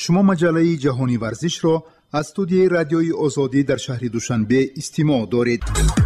شما مجله جهانی ورزش را از استودیوی رادیوی آزادی در شهر دوشنبه استماع دارید.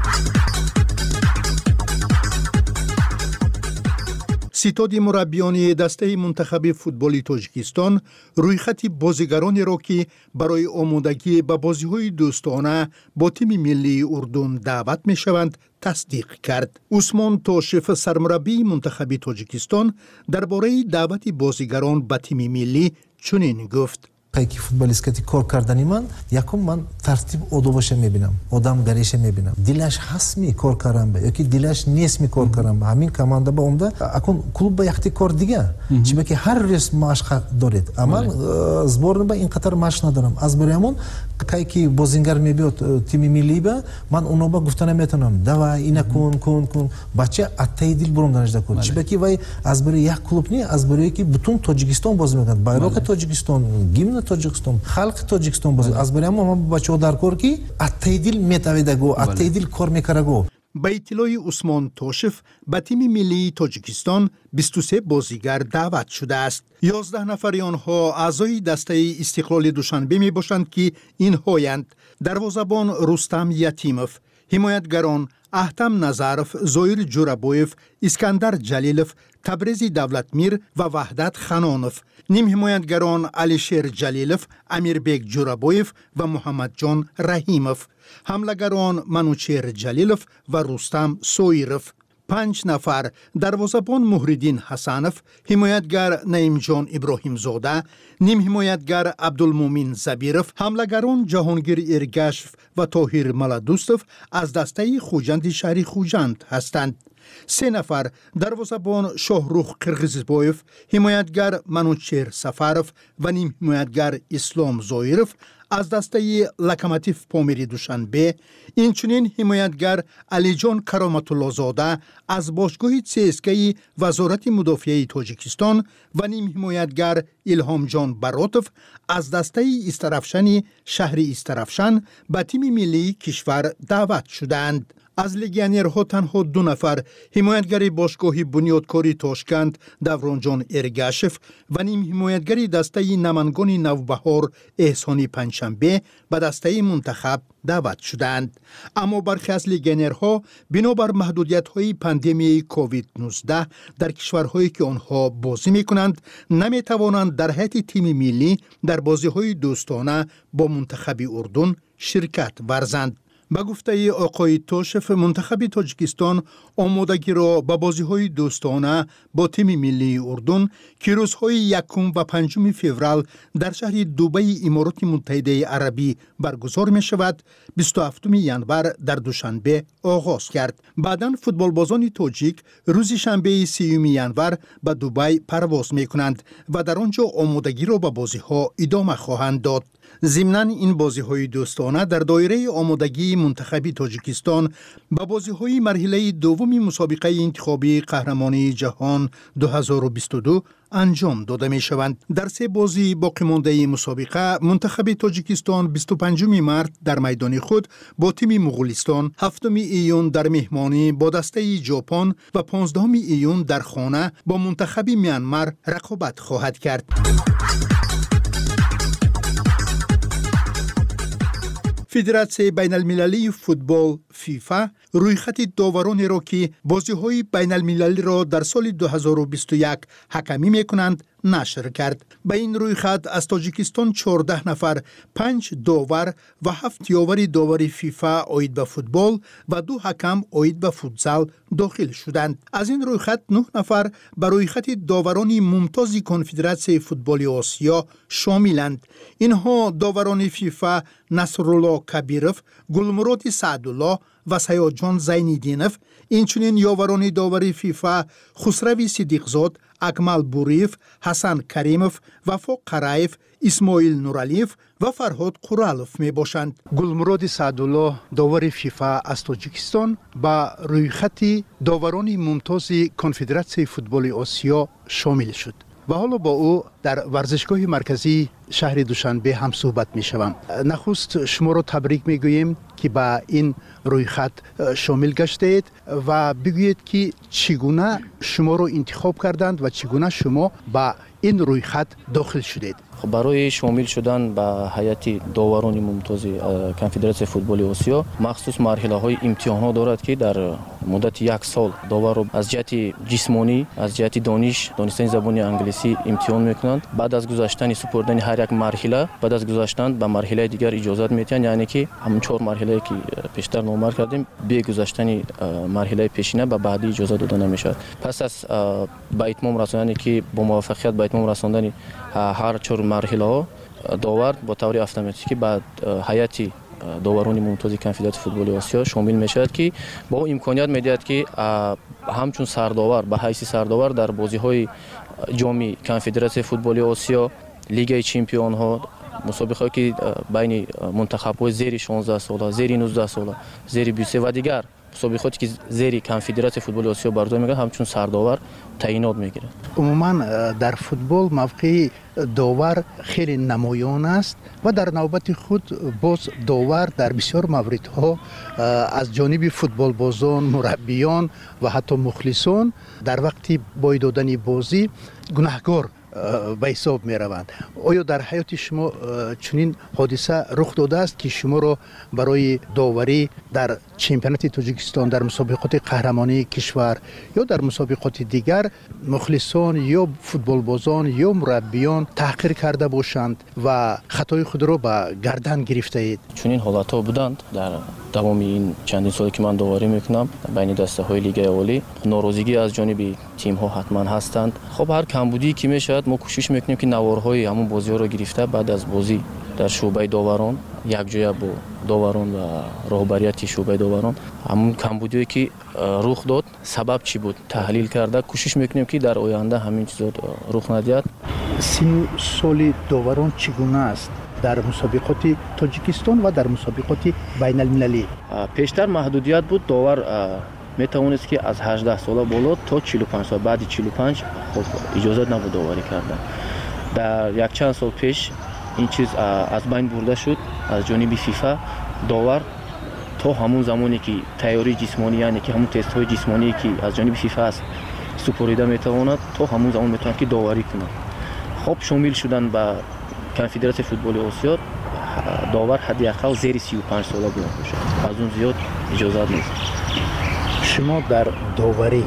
ستاد مربیان دسته منتخب فوتبال تاجیکستان رویخط بازیگرانی را که برای آمادگی به بازی‌های دوستانه با تیم ملی اردن دعوت می‌شوند تصدیق کرد. عثمان توشف سرمربی منتخب تاجیکستان درباره دعوت بازیگران به تیم ملی چنین گفت: که فوتبالیستی کار کردنی من یکم من ترتیب آدابش میبینم، آدم گریش میبینم، دلش هست می کار کردن به یکی دلش نیست می کار کردن به همین کمانده با عمده اکن کلوب به یختی کار دیگه چی که هر روز مشق دارید اما زبان به این قطر مشق ندارم از برایمون که بازیگر میبیاد تیم ملی به من اونو با گفتن میتونم دوا اینا کن بچه اتای دل برام دانش دکن چی که وای از برای یک کلوب نی از برای که بتون تاجیکستان بازی میکنند بایراق تاجیکستان گیمن تاجیکستان خلق تاجیکستان بازی از برای ما بچه‌ها در کار کی اتای دل میتویدگو اتای دل کار میکردگو. به اطلاع عثمان توشف به تیم ملی تاجیکستان 23 بازیگر دعوت شده است. 11 نفر آنها اعضای دسته استقلال دوشنبه می باشند که اینهایند: دروازه‌بان رستم یتیموف، حمایتگران احتم نظرف، زویر جورابویف، اسکندر جلیلوف، تبریزی دولتمیر و وحدت خنانوف، نیم حمایتگران علیشیر جلیلوف، امیربیک جورابویف و محمد جان رحیموف، حملهگران منوچیر جلیلوف و رستم سویروف. 5 نفر دروازه‌بان مهردین حسنوف، حمایتگر نعیم جان ابراهیم زاده، نیم حمایتگر عبدالمومن زبیروف، حملهگران جهانگیر ارگشف و طاهر ملادوستوف از دسته خوجند شهری خوجند هستند. 3 نفر دروازه‌بان شاهروخ قرغیزبایف، حمایتگر منوچیر سفروف و نیم حمایتگر اسلام زایروف از دسته لکماتیف پامیری دوشنبه، اینچنین حمایتگر علی جان کرامت الله زاده از باشگاه CSKA وزارت مدافعه تاجیکستان و نیم حمایتگر الهام جان براتوف از دسته استرافشن شهر استرافشن به تیم ملی کشور دعوت شدند. از لگیونرها تنها 2 نفر حمایتگر باشگاه بنیادکاری تاشکند دوران جان ارگشف و نیم حمایتگر دسته نمنگان نوبهار احسانی پنجشنبه به دسته منتخب دعوت شدند. اما برخی از لگیونرها بنابر محدودیت‌های پاندمی کووید 19 در کشورهایی که آنها بازی می‌کنند نمی‌توانند در هیئت تیم ملی در بازی‌های دوستانه با منتخب اردن شرکت ورزند. با گفته آقای توشف منتخب تاجیکستان آمادگی را به بازی‌های دوستانه با تیم ملی اردن که روزهای 1 و 5 فوریه در شهر دبی امارات متحده عربی برگزار می شود 27 ژانویه در دوشنبه آغاز کرد. بعداً فوتبالبازان تاجیک روز شنبه 30 ژانویه به دبی پرواز می کنند و در آنجا آمادگی را به بازی‌ها ادامه خواهند داد. ضمناً این بازی‌های دوستانه در دایره آمادگی منتخب تاجیکستان به بازی‌های مرحله دوم مسابقه انتخابی قهرمانی جهان 2022 انجام داده می‌شوند. در 3 بازی باقی مانده مسابقه منتخب تاجیکستان 25 مارس در میدان خود با تیم مغولستان، 7 ایون در مهمانی با دسته ژاپن و 15 ایون در خانه با منتخب میانمار رقابت خواهد کرد. فدراسیون بین المللی فوتبال فیفا رویخط داورانی را که بازی‌های بین المللی را در سال 2021 حکمی می‌کنند نشر کرد. به این رویخط از تاجیکستان 14 نفر 5 داور و 7 یاور داوری فیفا عاید به فوتبال و 2 حکم عاید به فوتزال داخل شدند. از این رویخط 9 نفر به رویخط داوران ممتاز کنفدراسیون فوتبال آسیا شاملند. اینها داوران فیفا نصرالله کبیروف، گلمراد سعدالله و سیاجان زینیدینوف، اینچنین یاوران داوری فیفا خسروی صدیقزاد، اکمل بوریف، حسن کریموف، وفا قرایف، اسماعیل نورالیف و فرهاد قرالوف می باشند. گلمراد سعدالله داور فیفا از تاجیکستان با رویخط داوران ممتاز کنفدراسیون فوتبال آسیا شامل شد و حالا با او در ورزشگاه مرکزی شهر دوشنبه هم صحبت می شوم. نخست شما رو تبریک می گوییم که با این روی خط شامل گشتید و بگویید که چگونه شما رو انتخاب کردند و چگونه شما با این روی خط داخل شدید. برای شامل شدن به هیئت داوران ممتاز کنفدراسیون فوتبال آسیا مخصوص مرحله‌های امتحانات دارد که در مدت یک سال داور رو از جهت جسمانی از جهت دانستن زبان انگلیسی امتحان میکنند. بعد از گذشتن سپردن هر یک مرحله بعد از گذشتن به مرحله دیگر اجازت میتن، یعنی که همون 4 مرحله که پیشتر نامور کردیم به گذشتن مرحله پیشینه به بعدی اجازه داده نمیشد. پس از به اتمام رساندن که با موفقیت به اتمام رساندن هر 4 مرحله ها داور با طور اتوماتیکی بعد هیئت داوران ممتاز کنفدراسیون فوتبال آسیا شامل میشود که با امکانیت میدهد که همچون سرداور به حیث سرداور در بازی‌های جام کنفدراسیون فوتبال آسیا، لیگ چمپیون ها، مسابقه‌ای که بین منتخب‌های زیر 16 ساله، زیر 19 ساله، زیر 23 و دیگر مسابقاتی که زیر کنفدراسیون فوتبال آسیا برگزار می‌گردد همچون سرداور تعیینات می‌گیرد. عموما در فوتبال موقع داور خیلی نمایان است و در نوبت خود باز داور در بسیار موردها از جانب فوتبال بازان، مربیان و حتی مخلصان در وقت بای دادن بازی گناهکار به حساب می روند. آیا در حیات شما چنین حادثه رخ داده است که شما را برای داوری در چمپیونات تاجیکستان، در مسابقات قهرمانی کشور یا در مسابقات دیگر مخلصان یا فوتبال بازان یا مربیان تحقیر کرده باشند و خطای خود را به گردن گرفته اید؟ چنین حالت‌ها بودند در تمام این چندین سالی که من داوری میکنم بین دسته‌های لیگ اولی. ناراضگی از جانب تیم‌ها حتما هستند. خب هر کمبودی که میشد ما کوشش میکنیم که نوارهای همون بازی‌ها رو گرفته بعد از بازی در شعبه داوران یک جای با داوران و رهبریت شعبه داوران همون کمبودی که رخ داد سبب چی بود تحلیل کرده کوشش میکنیم که در آینده همین چیزا رخ ندهد. سن سال داوران چگونه است در مسابقات تاجیکستان و در مسابقات بین المللی؟ پیشتر محدودیت بود، داور میتوانست که از 18 ساله بالا تا 45 سال، بعد 45 خب اجازه نبود داوری کردن. در یک چند سال پیش این چیز از بین برده شد از جانب فیفا. داور تا همون زمانی که تیاری جسمانی، یعنی که همون تست های جسمانی که از جانب فیفا است سپریده میتواند تا همون زمان میتواند که داوری کنه. خب شامل شدن به کنفدراسیون فوتبال آسیا داور حداقل زیر 35 ساله باید باشه، از اون زیاد اجازه نیست. شما در داوری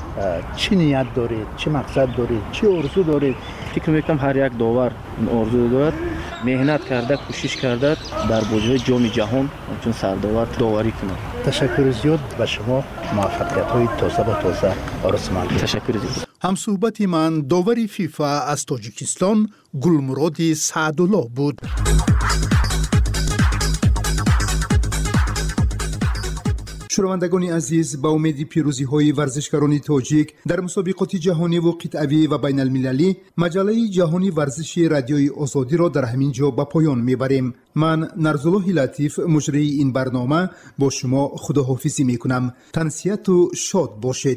چه نیت دارید؟ چه مقصد دارید؟ چه آرزو دارید؟ فکر میکنم هر یک داور این آرزو دارد، مهنت کرده، کوشش کرده در بازی‌های جام جهان چون سرداور داوری کنه. تشکر زیاد به شما، موفقیت‌های تازه با تازه آرزومند. تشکر زیاد. همصحبت من داوری فیفا از تاجیکستان گلمراد سعدالله بود. شنوندگان عزیز، با امید پیروزی‌های ورزشکاران تاجیک در مسابقات جهانی و قطعه‌ای و بین المللی، مجله جهانی ورزش رادیوی آزادی را در همین جا به پایان می‌بریم. من نرزالله لطیف مجری این برنامه با شما خداحافظی می‌کنم. تنسیت و شاد باشید.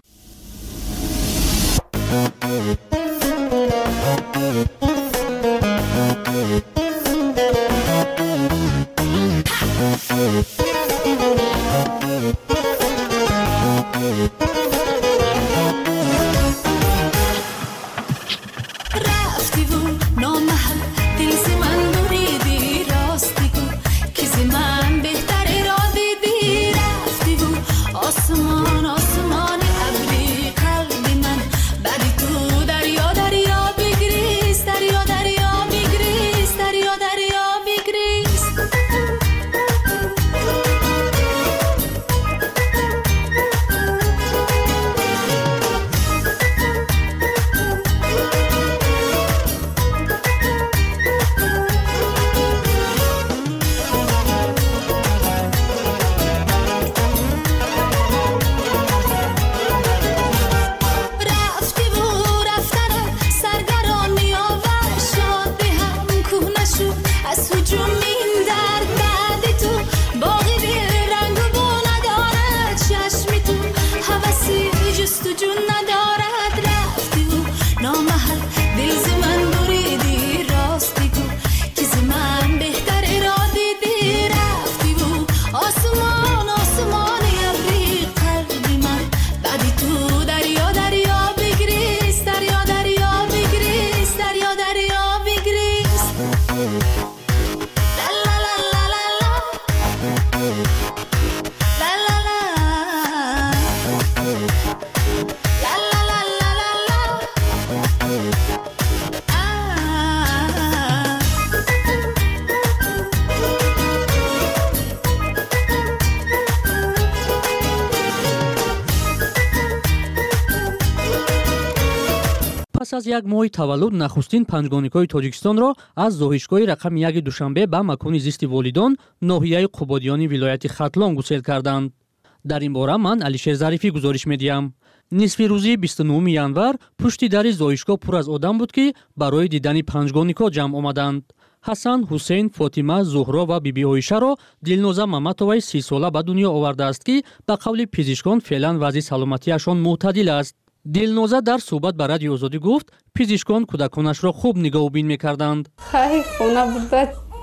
پس از یک ماه تولد نخستین پنجگانیکای تاجیکستانро از زоҳишгоҳи рақами 1 душанбе ба макони зисти волидон ноҳияи қубодиёни вилояти хатлон гусел карданд. дар ин бора ман Алишер Зарифӣ гузориш медиҳам. нисфи рӯзи 29 январ пушти дари зоҳишгоҳ пур аз одам буд ки барои дидани панҷгонико ҷамъ омаданд. ҳасан, Ҳусейн, Фотима, Зуҳро ва биби Оишаро Дилноза Маматоваи 30 сола ба дунё овардааст ки ба қавли пизишкон феълан вазъи саломатиашон мӯътадил аст. Дилноза дар суҳбат ба Радиои Озодӣ гуфт, пизишкон кӯдаконашро хуб нигоҳубин мекарданд. Хай, хона буда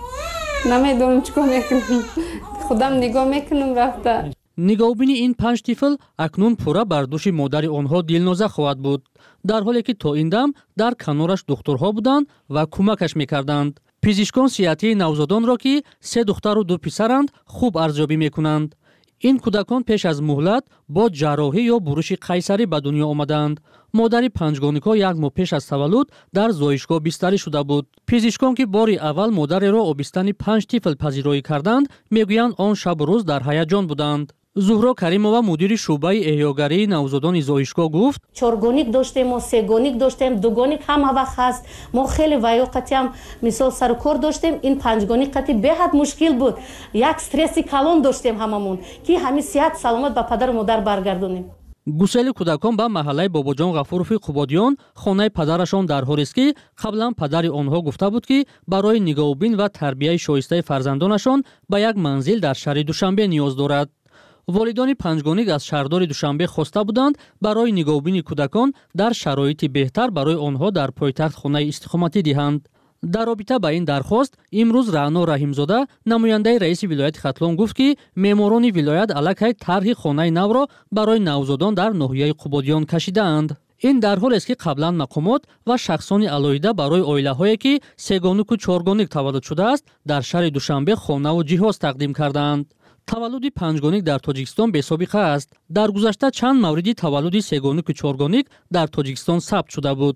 намедонам чӣ кор мекунам. Худам нигоҳ мекунам рафта. нигоҳубини ин 5 тифл акнун пурра бар души модари онҳо Дилноза хоҳад буд, дар ҳоле ки то ин дам дар канораш духтурҳо буданд ва кӯмакаш мекарданд. пизишкон сиҳатии навзодонро ки 3 духтару 2 писаранд хуб арзёбӣ мекунанд. ин кӯдакон пеш аз муҳлат бо ҷарроҳӣ ё буруши қайсарӣ ба дунё омаданд. модари панҷгонико як моҳ пеш аз таваллуд дар зоҳишгоҳ бистарӣ шуда буд. пизишкон ки бори аввал модареро обистани 5 тифл пазироӣ карданд, мегӯянд он шабу рӯз дар ҳаяҷон буданд. Зуҳро Каримова мудири шуъбаи эҳёгарии навзодони зоҳишгоҳ гуфт: чоргоник доштем, мо сегоник доштем, дугоник ҳама вақт ҳаст. мо хеле ваёқатиам мисол сару кор доштем, ин панҷгоник қати беҳад мушкил буд. як стресси калон доштем ҳамамон ки ҳамин сиҳат саломат ба падару модар баргардонем. гусели кӯдакон ба маҳаллаи Бобоҷон Ғафурови Қубодиён хонаи падарашон дар ҳолест ки қаблан падари онҳо гуфта буд ки барои нигоҳубин ва тарбияи шоистаи фарзандонашон ба як манзил дар шаҳри Душанбе ниёз дорад. волидони панҷгоник аз шаҳрдори Душанбе хоста буданд барои нигоҳубини кӯдакон дар шароити беҳтар барои онҳо дар пойтахт хонаи истиқоматӣ диҳанд. дар робита ба ин дархост имрӯз Раъно Раҳимзода намояндаи раиси вилояти Хатлон гуфт ки меъморони вилоят аллакай тарҳи хонаи навро барои навзодон дар ноҳияи Қубодиён кашидаанд. ин дар ҳолест ки қаблан мақомот ва шахсони алоҳида барои оилаҳое ки сегонику чоргоник таваллуд шудааст дар шаҳри Душанбе хонаву ҷиҳоз тақдим кардаанд. таваллуди панҷгоник дар Тоҷикистон бесобиқа аст. дар гузашта чанд мавриди таваллуди сегонику чоргоник дар Тоҷикистон сабт шуда буд.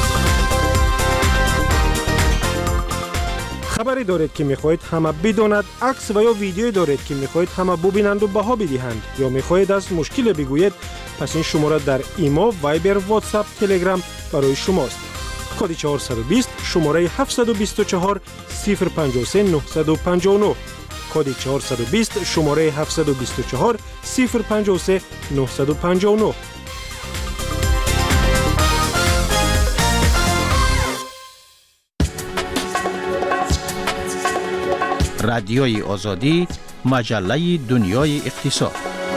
хабаре доред ки мехоҳед ҳама бидонад, акс ва ё видеое доред ки мехоҳед ҳама бубинанду баҳо бидиҳанд ё мехоҳед аз мушкиле бигӯед, пас ин шумора дар имо, вайбер, ватсап, телеграм барои шумост. коди 420 шумораи 724 053 959, коди 420 шумораи 724 053 959. رادیوی آزادی، مجله دنیای اقتصاد.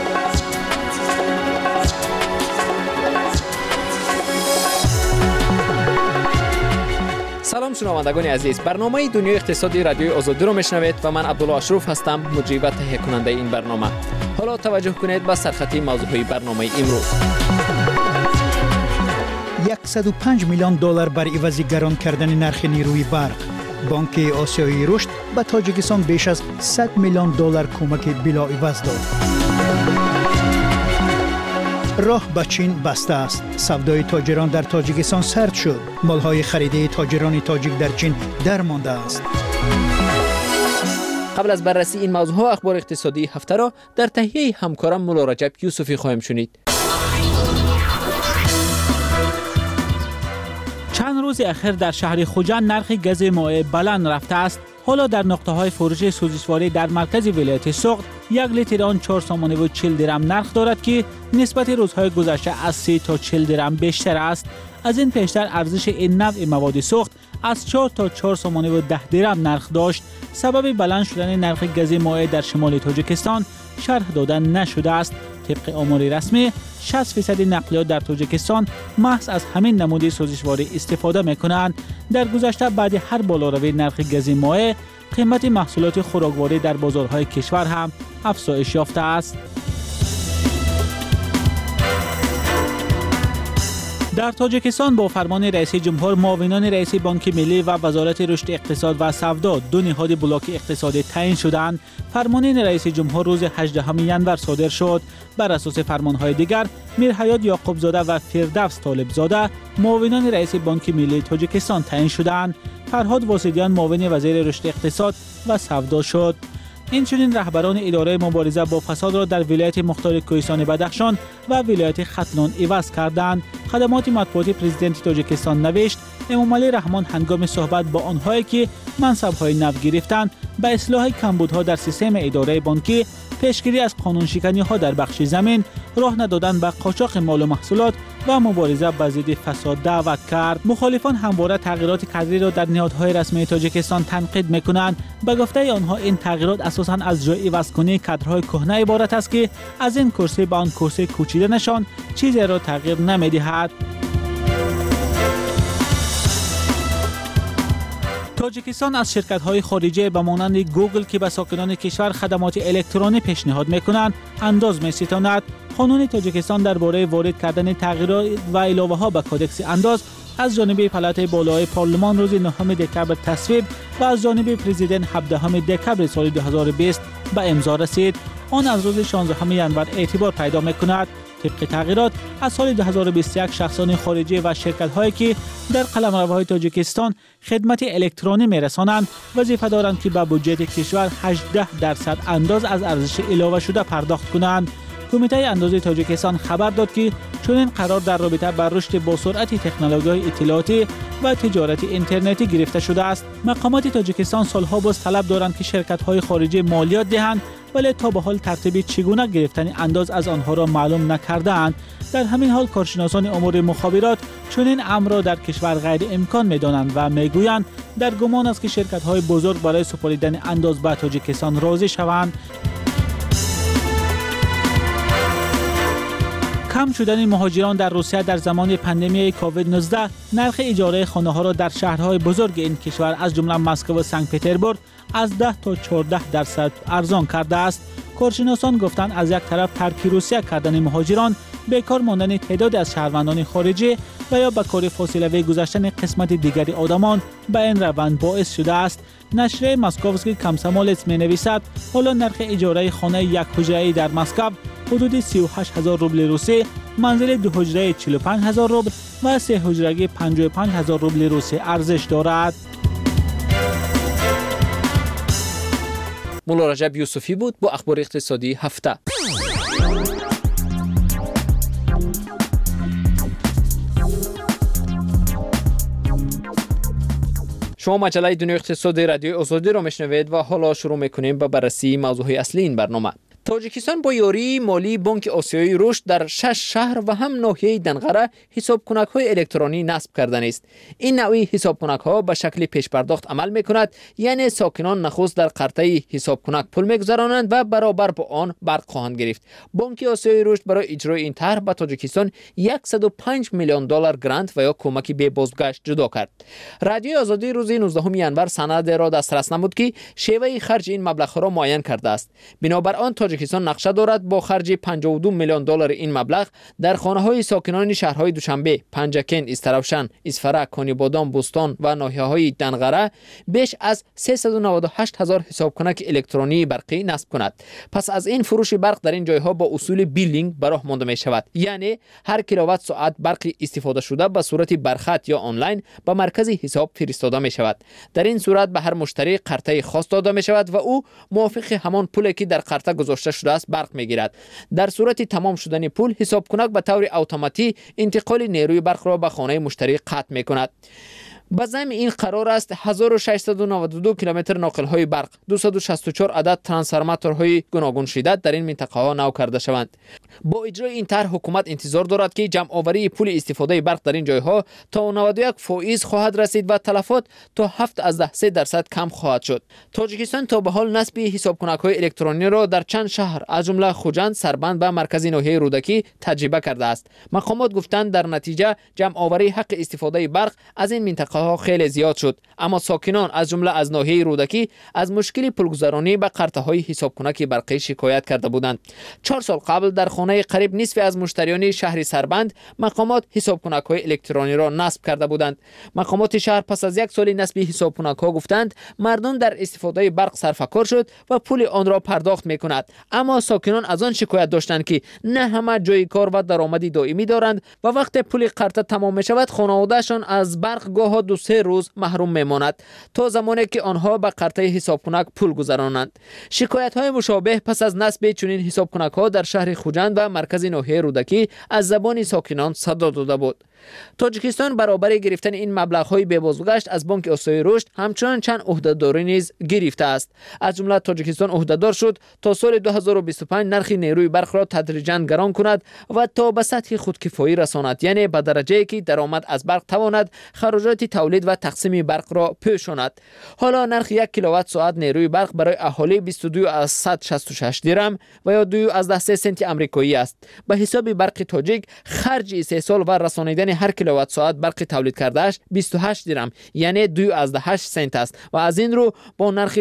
سلام شنوندگان عزیز، برنامه دنیای اقتصادی رادیوی آزادی رو میشنوید و من عبدالله اشرف هستم، مجری و تهیه کننده این برنامه. حالا توجه کنید به سرخطی موضوعی برنامه امروز. 105 میلیون دلار بر عوض گران کردن نرخ نیروی برق. بانک آسیایی رشد به تاجیکستان بیش از 100 میلیون دلار کمک بلاعوض داد. راه به چین بسته است. سودای تاجران در تاجیکستان سرد شد. مالهای خریده تاجران تاجیک در چین درمانده است. قبل از بررسی این موضوع اخبار اقتصادی هفته را در تهیه همکارم مولا رجب یوسفی خواهیم شنید. چند روز اخیر در شهر خوجند نرخ گاز مایع بلند رفته است. حالا در نقطه‌های فروش سوزشواری در مرکز ولایت سوخت 1 لیتر آن 4 تومان و 40 درم نرخ دارد که نسبت روزهای گذشته از 3 تا 40 درم بیشتر است. از این پیشتر ارزش این نوع مواد سوخت از 4 تا 4 تومان و 10 درم نرخ داشت. سبب بلند شدن نرخ گاز مایع در شمال تاجیکستان شرح دادن نشده است. طبق آمار رسمی 60% نقلیات در تاجیکستان محض از همین نمود سوزشواری استفاده می‌کنند. در گذشته بعد هر بالاروی نرخ گاز مایع قیمت محصولات خوراکواری در بازارهای کشور هم افزایش یافته است. در تاجیکستان با فرمان رئیس جمهور معاونان رئیس بانک ملی و وزارت رشد اقتصاد و سودا دو نهاد بلاک اقتصادی تعیین شدند. فرمان رئیس جمهور روز 18 ینور صادر شد. بر اساس فرمانهای دیگر میرحیات یعقوبزاده و فردوس طالبزاده معاونان رئیس بانک ملی تاجیکستان تعیین شدند. فرهاد واسدیان معاون وزیر رشد اقتصاد و سودا شد. اینچنین رهبران اداره مبارزه با فساد را در ولایت مختار کوهستان بدخشان و ولایت ختلان عوض کردند. خدمات مطبوعاتی پرزیدنت تاجیکستان نوشت امامعلی رحمان هنگام صحبت با آنهایی که منصب‌های نو گرفتند به اصلاح کمبودها در سیستم اداره بانکی، پیشگیری از قانونشکنی‌ها در بخش زمین، راه ندادن به قاچاق مال و محصولات و مبارزه با ضد فساد دعوت کرد. مخالفان همواره تغییرات کادری را در نهادهای رسمی تاجیکستان تنقید می‌کنند. به گفته آنها این تغییرات اساساً از جای عوض‌کنی کادرهای کهنه عبارت است که از این کرسی به آن کرسی کوچیدنشان چیزی را تغییر نمی‌دهد. تاجیکستان از شرکت‌های خارجی به مانند گوگل که به ساکنان کشور خدمات الکترونی پیشنهاد می‌کنند انداز می‌ستاند. قانون تاجیکستان درباره وارد کردن تغییرات و علاوه‌ها به کدکس انداز از جانب پالات بالای پارلمان روز 9 دکتبر تصویب و از جانب پرزیدنت 17 دکتبر سال 2020 به امضا رسید. آن از روز 16 ینور اعتبار پیدا می‌کند. طبق تغییرات از سال 2021 شخصان خارجی و شرکت‌هایی که در قلمروهای تاجیکستان خدمت الکترونی می‌رسانند وظیفه دارند که به بودجه کشور 18% انداز از ارزش علاوه شده پرداخت کنند. کمیته انداز تاجیکستان خبر داد که چنین قرار در رابطه با رشد با سرعت تکنولوژی اطلاعاتی و تجارت اینترنتی گرفته شده است. مقامات تاجیکستان سالها باز طلب دارند که شرکت‌های خارجی مالیات دهند، ولی تا به حال ترتیب چگونه گرفتن انداز از آنها را معلوم نکرده‌اند. در همین حال کارشناسان امور مخابرات چنین امر را در کشور غیر امکان می‌دانند و می‌گویند در گمان است که شرکت‌های بزرگ برای سپردن انداز به تاجیکستان راضی شوند. کم شدن مهاجران در روسیه در زمان پاندمی کووید 19 نرخ اجاره خانه‌ها را در شهرهای بزرگ این کشور از جمله مسکو و سنت پترزبورگ از 10 تا 14% ارزان کرده است. کارشناسان گفتند از یک طرف ترک روسیه کردن مهاجران، بیکار ماندن تعداد از شهروندان خارجی و یا به کار فاصله‌ای گذاشتن قسمت دیگری آدمان به این روند باعث شده است. نشریه مسکووسکی کامسومولتس می‌نویسد حالا نرخ اجاره خانه یک حجره‌ای در مسکو حدود 38,000 روبل روسی، منزل دو حجره 45,000 روبل و سه حجرگی 55,000 روبل روسی ارزش دارد. مولا رجب یوسفی بود با اخبار اقتصادی هفته. شما مجله دنیای اقتصادی رادیوی آزادی را میشنوید و حالا شروع میکنیم به بررسی موضوعهای اصلی این برنامه. تاجیکستان با یاری مالی بانک آسیایی رشد در 6 شهر و هم ناحیه دنقره حسابکنک‌های الکترونی نصب کردن است. این نوعی حسابکنک‌ها به شکل پیش پرداخت عمل می‌کند، یعنی ساکنان نخست در قرطه حسابکنک پول می‌گذرانند و برابر با آن برق خواهند گرفت. بانک آسیایی رشد برای اجرای این طرح به تاجیکستان 105 میلیون دلار گرانت و یا کمک به بازگشت جدا کرد. رادیوی آزادی روز 19 ینور سند را دسترس نمود که شیوه خرج این مبلغ را معین کرده است. بنابر آن تاجیکستان نقشه دارد با خرج 52 میلیون دلار این مبلغ در خانه‌های ساکنان شهرهای دوشنبه، پنجکن، استراوشن، اسفره، کانیبادان، بوستان و ناحیه‌های دنقره بیش از 398,000 حسابکنک الکترونی برقی نصب کند. پس از این فروش برق در این جایها با اصول بیلینگ به راه مانده می شود، یعنی هر کیلووات ساعت برق استفاده شده به صورت برخط یا آنلاین به مرکز حساب فرستاده می شود. در این صورت به هر مشتری قرطه خاص داده می شود و او موافق همان پولی که در قرطه گذاشته شده است برق میگیرد. در صورت تمام شدن پول حسابکنک به طور اتوماتیک انتقال نیروی برق را به خانه مشتری قطع میکند. به ضمن این قرار است 1692 کیلومتر ناقل‌های برق، 264 عدد ترانسفورماتورهای گوناگون شدت در این منطقه ها نو کرده شوند. با اجرای این طرح حکومت انتظار دارد که جمع آوری پول استفاده برق در این جایها تا 91% خواهد رسید و تلفات تا 7% کم خواهد شد. تاجیکستان تا به حال نصب حسابکنک‌های الکترونی را در چند شهر از جمله خوجند، سربند و مرکز ناحیه رودکی تجربه کرده است. مقامات گفتند در نتیجه جمع آوری حق استفاده برق از این منطقه ها خیلی زیاد شد، اما ساکنان از جمله از ناحیه رودکی از مشکل پولگذرانی به قرطه‌های حسابکنک برقی شکایت کرده بودند. 4 سال قبل در خانه قریب نصف از مشتریان شهر سربند مقامات حسابکنک‌های الکترونی را نصب کرده بودند. مقامات شهر پس از 1 سال نصب حسابکنک‌ها گفتند مردم در استفاده برق سرفکار شد و پول آن را پرداخت می‌کند. اما ساکنان از آن شکایت داشتند که نه همه جای کار و درآمدی دائمی دارند و وقتی پول قرطه تمام می‌شود خانواده‌شان از برق گاهی 2-3 روز محروم می‌ماند تا زمانی که آنها به قرطه حسابکنک پول گذرانند. شکایت‌های مشابه پس از نصب چنین حسابکنک‌ها در شهر خوجند و مرکز ناحیه رودکی از زبان ساکنان صدا داده بود. تاجیکستان برابر گرفتن این مبلغ‌های بی‌بازگشت از بانک آسیای رشد همچنان چند عهده‌داری نیز گرفته است. از جمله تاجیکستان عهده‌دار شد تا سال 2025 نرخ نیروی برق را تدریجاً گران کند و تا به سطح خودکفایی رساند، یعنی به درجه‌ای که درآمد از برق تواند خراجات تولید و تقسیم برق را پوشاند. حالا نرخ 1 کیلووات ساعت نیروی برق برای اهالی 22.166 درم و یا 2.3 سنت آمریکایی است. به حساب برق تاجیک خرج استحصال و رسانیدن هر کیلووات ساعت برق تولید کردهش 28 درم یعنی 2.8 سنت است و از این رو با نرخ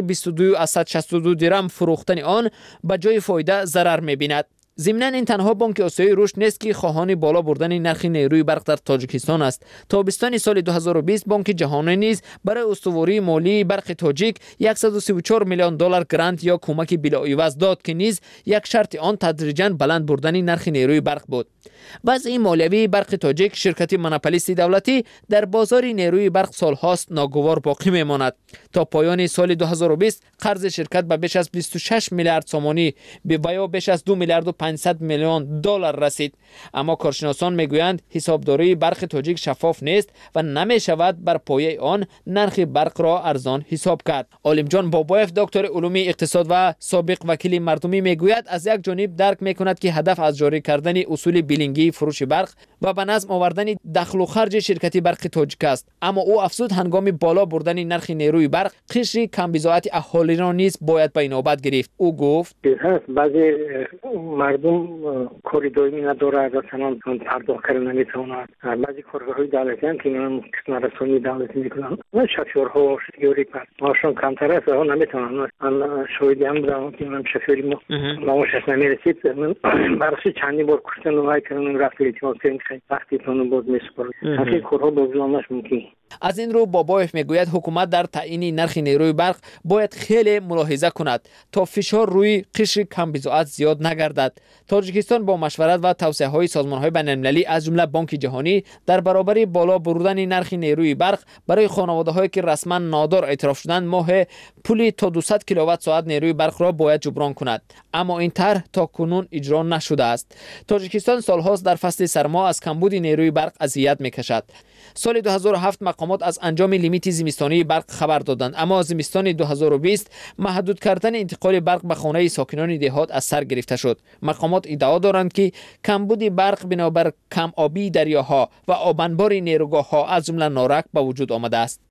22.62 درم فروختن آن به جای فایده ضرر می‌بیند. ضمناً این تنها بانک آسیای رشد نیست که خواهان بالا بردن نرخ نیروی برق در تاجیکستان است. تابستان سال 2020 بانک جهانی نیز برای استواری مالی برق تاجیک 134 میلیون دلار گرانت یا کمک بلاعوض داد که نیز یک شرط آن تدریجاً بلند بردن نرخ نیروی برق بود. وضع مالیوی برق تاجیک شرکت مونوپولیستی دولتی در بازار نیروی برق سالهاست ناگوار باقی میماند. تا پایان سال 2020 قرض شرکت به بیش از 26 میلیارد سومانی و یا بیش از 2 میلیارد و 500 میلیون دلار رسید. اما کارشناسان میگویند حسابداری برق تاجیک شفاف نیست و نمی شود بر پایه آن نرخ برق را ارزان حساب کرد. عالمجان بابایف دکتر علوم اقتصاد و سابق وکیل مردمی میگوید از یک جانب درک میکند که هدف از جاری کردن اصول بیلینگی فروش برق و به نظم آوردن دخل و خرج شرکت برق تاجیک است، اما او افزود هنگام بالا بردن نرخ نیروی برق قشر کم بضاعت اهالی را نیز باید به نوبت گرفت. او گفت بعضی مردم کاری دائمی نداره، مثلا پرداخت کردن نمیتونند. بعضی کارگرهای دولتی هم که میان قسمت رسانی دولتی میکنن و شفیرها شفیری ماشون کمتر است و نمیتونن. من شاهدی هم بودم که من شفیری معاشش نمیرسید، من برای چندی بار کشتن و وای کردن رفت اعتماد کردن وقتی تونو بود میسپرد. همین کارها بازنامش ممکن. از این رو بابایف میگوید حکومت در تعیین نرخ نیروی برق باید خیلی ملاحظه کند تا فشار روی قشر کم بضاعت زیاد نگردد. تاجیکستان با مشورت و توصیه‌های سازمان‌های بین‌المللی از جمله بانک جهانی در برابر بالا بردن نرخ نیروی برق برای خانواده‌هایی که رسما نادار اعتراف شدند ماه پولی تا 200 کیلووات ساعت نیروی برق را باید جبران کند، اما این طرح تاکنون اجرا نشده است. تاجیکستان سالهاست در فصل سرما از کمبود نیروی برق اذیت می‌کشد. سال 2007 مقامات از انجام لیمیت زمستانی برق خبر دادند، اما زمستان 2020 محدود کردن انتقال برق به خانه ساکنان دهات از سر گرفته شد. مقامات ادعا دارند که کمبود برق بنابر کم آبی دریاها و آبانبار نیروگاه‌ها از جمله نارک به وجود آمده است.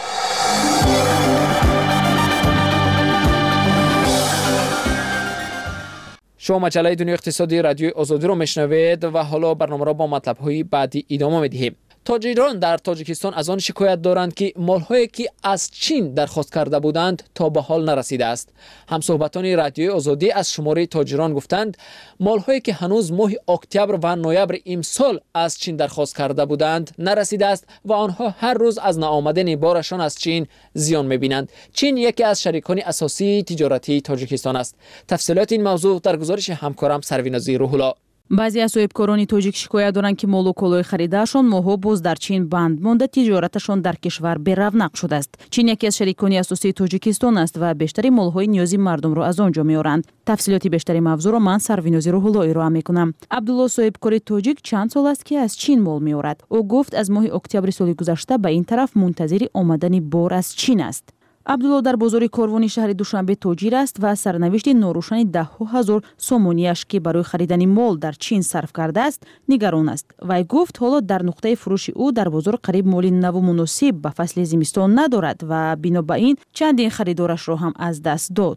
شما مجله دنیای اقتصادی رادیوی آزادی رو میشنوید و حالا برنامه را با مطلب‌های بعدی ادامه می‌دهیم. تاجران در تاجیکستان از آن شکایت دارند که مال‌هایی که از چین درخواست کرده بودند تا به حال نرسیده است. همصحبتان رادیوی آزادی از شماره تاجران گفتند مال‌هایی که هنوز ماه اکتبر و نوامبر امسال از چین درخواست کرده بودند نرسیده است و آنها هر روز از ناآمدن بارشان از چین زیان می‌بینند. چین یکی از شریکان اساسی تجارتی تاجیکستان است. تفصیلات این موضوع در گزارش همکارم سروینازی روح‌الله. баъзе аз соҳибкорони тоҷик шикоят доранд ки молу колои харидаашон моҳҳо боз дар чин банд монда тиҷораташон дар кишвар беравнақ шудааст. чин яке аз шарикони асосии тоҷикистон аст ва бештари молҳои ниёзи мардумро аз он ҷо меоранд. тафсилоти бештари мавзӯъро ман сарвинози рӯҳулло ироа мекунам. абдулло соҳибкори тоҷик чанд сол аст ки аз чин мол меорад. ӯ гуфт аз моҳи октябри соли гузашта ба ин тараф мунтазири омадани бор аз чин аст. абдулло дар бозори корвони шаҳри душанбе тоҷир аст ва сарнавишти норӯшани даҳҳо ҳазор сомониаш ки барои харидани мол дар чин сарф кардааст нигарон аст. вай гуфт ҳоло дар нуқтаи фурӯши ӯ дар бозор қариб моли наву муносиб ба фасли зимистон надорад ва бино ба ин чандин харидорашро ҳам аз даст дод.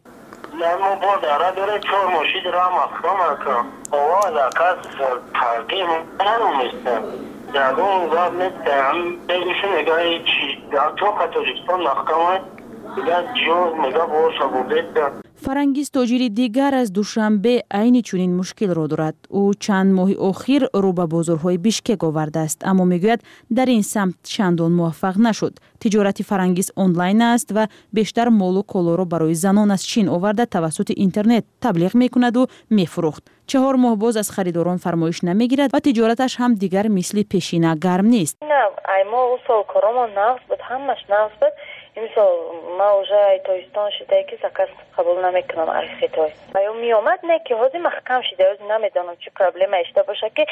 توجیکستان محکمه دیگر جیو میگه باش بوده. фарангиз тоҷири дигар аз душанбе айни чунин мушкилро дорад. ӯ чанд моҳи охир рӯ ба бозорҳои бишкек овардааст, аммо мегӯяд дар ин самт чандон муваффақ нашуд. тиҷорати фарангиз онлайн аст ва бештар молу колоро барои занон аз чин оварда тавассути интернет таблиғ мекунаду мефурӯхт. 4 моҳ боз аз харидорон фармоиш намегирад ва тиҷораташ ҳам дигар мисли пешина гарм нест. имсол ма уже ай тоистон шидае ки заказ қабул намекунам архитой ё миомад не ки ҳозир маҳкам шида ҳозир намедонам чӣ проблема ишта боша ки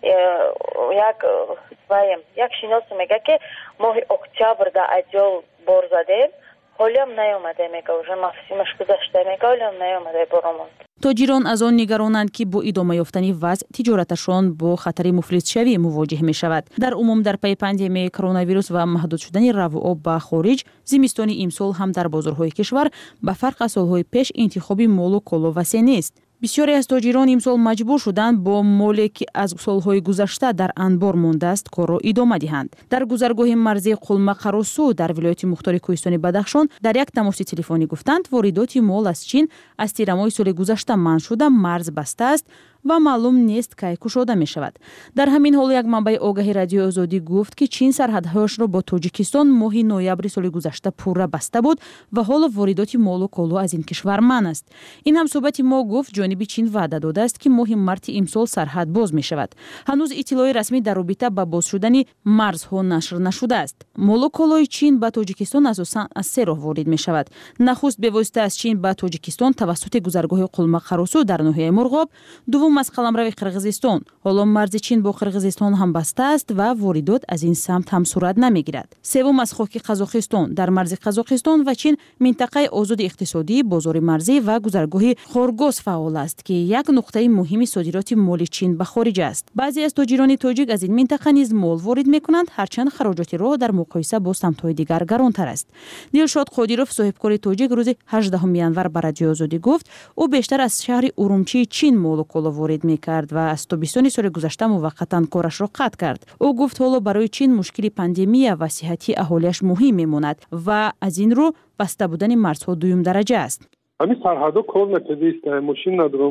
як шинос мега ки моҳи октябр да аҷол бор задем ҳолиам наёмаде мега уже мавсимаш гузашта мега ҳолиам наёмаде боромон. тоҷирон аз он нигаронанд ки бо идома ёфтани вазъ тиҷораташон бо хатари муфлисшавӣ мувоҷиҳ мешавад. дар умум дар пайи пандемияи коронавирус ва маҳдуд шудани равуоб ба хориҷ зимистони имсол ҳам дар бозорҳои кишвар ба фарқ аз солҳои пеш интихоби молу коло васеъ нест. бисёре аз тоҷирон имсол маҷбур шуданд бо моле ки аз солҳои гузашта дар анбор мондааст корро идома диҳанд. дар гузаргоҳи марзии қулмақаросу дар вилояти мухтори кӯҳистони Бадахшон дар як тамоси телефонӣ гуфтанд воридоти мол аз Чин аз тирамоҳи соли гузашта манъ шуда марз бастааст ва маълум нест кай кушода мешавад. дар ҳамин ҳол як манбаи огаҳи Радиои Озодӣ гуфт ки Чин сарҳадҳояшро бо Тоҷикистон моҳи ноябри соли гузашта пурра баста буд ва ҳоло воридоти молу коло аз ин кишвар манъ аст. ин ҳамсоҳбати мо гуфт ҷониби Чин ваъда додааст ки моҳи марти имсол сарҳад боз мешавад. ҳанӯз иттилои расмӣ дар робита ба боз шудани марзҳо нашр нашудааст. молу колои Чин ба Тоҷикистон асосан аз се роҳ ворид мешавад. нахуст бевосита аз Чин ба Тоҷикистон тавассути гузаргоҳи Қулмақаросу дар ноҳияи Мурғоб, дуввум аз қаламрави Қирғизистон. ҳоло марзи Чин бо Қирғизистон ҳам бастааст ва воридот аз ин самт ҳам сурат намегирад. севум аз хоки Қазоқистон. дар марзи Қазоқистон ва Чин минтақаи озоди иқтисодӣ, бозори марзӣ ва гузаргоҳи Хоргоз фаъол аст ки як нуқтаи муҳими содироти моли Чин ба хориҷ аст. баъзе аз тоҷирони тоҷик аз ин минтақа низ мол ворид мекунанд, ҳарчанд хароҷоти роҳ дар муқоиса бо самтҳои дигар гаронтар аст. Дилшод Қодиров, соҳибкори тоҷик, рӯзи 18 январ ба Радиои Озодӣ гуфт, ӯ бештар аз шаҳри Урумчии Чин молу коло ворид мекард ва аз тобистони соли гузашта муваққатан корашро қатъ кард. ӯ гуфт ҳоло барои Чин мушкили пандемия ва сиҳати аҳолияш муҳим мемонад ва аз ин рӯ баста будани марзҳо дуюм дараҷа аст. ҳамин сарҳадо кор накарда истанд, мошин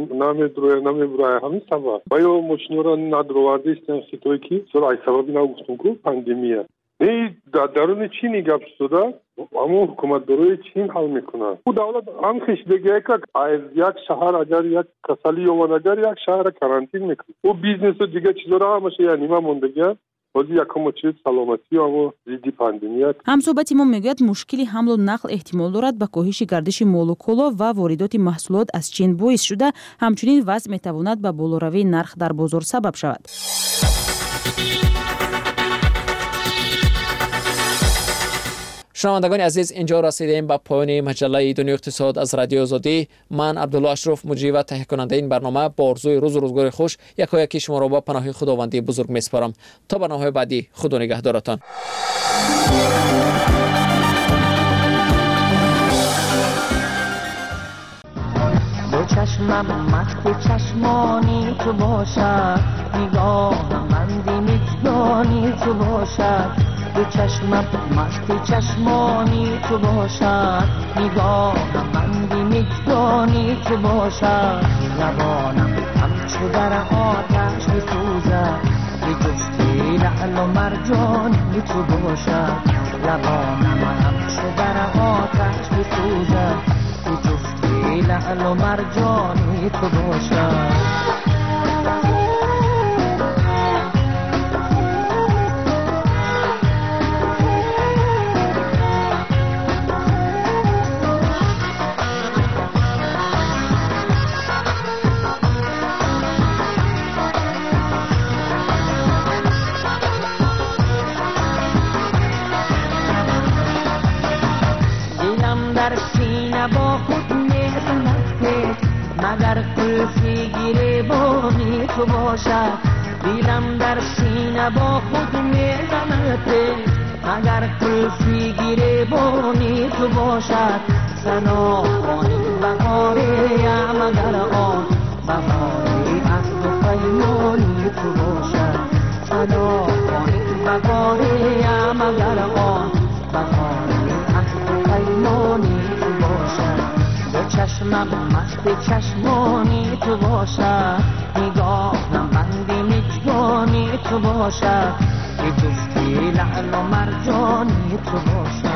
намебурая ҳамин сабаб. ва ё мошинҳоро надроварда истанд хитое ки сор ай сабаби нагуфтум ку пандемия. Не дар даруни Чини гап шуда, аммо ҳукуматдорои Чин ҳал мекунад. ӯ давлат ҳам хештдагия как аз як шаҳар агар як касалӣ ёмад, агар як шаҳрро карантин мекунад. ӯ бизнесу дигар чизора ҳамаша нима мондагия. ҳозир якум чиз саломатӣ ва зидди пандемия. ҳамсоҳбати мо мегӯяд мушкили ҳамлу нақл эҳтимол дорад ба коҳиши гардиши молу коло ва воридоти маҳсулот аз Чин боис шуда, ҳамчунин вазъ метавонад ба болоравии нарх дар бозор сабаб шавад. шунавандагони азиз, инҷо расидем ба поёни маҷаллаи Дунёи иқтисод аз Радиои Озодӣ. ман Абдулло Ашроф, муҷрӣ ва таҳиякунандаи ин барнома, бо орзуи рӯзу рӯзгори хуш якояки шуморо ба паноҳи худовандии бузург меспорам. то барномаҳои баъдӣ, худо нигаҳдоратон. دو چشمم مست چشمانی تو باشد نگاهم بند مجنانی تو باشد دو چشمم مست چشمانی تو باشد نگاهم بند مجنانی تو باشد زبانم همچو در آتش میسوزد به جستی لعل و مرجانی تو باشد زبانم همچو در آتش میسوزد به جستی لعل و مرجانی تو باشد در سینه با خود میزند که مگر قلفی گریبانی تو باشد دیلم در سینه با خود میزند که مگر قلفی گریبانی تو باشد سنا خانی بهاری مگر آن بهاری از تو پیمانی تو باشد سنا خانی بهاری مگر آن چشمم مست چشمانی تو باشد نگاهم بند مجگانی تو باشد که جفتی لعل و مرجانی تو باشد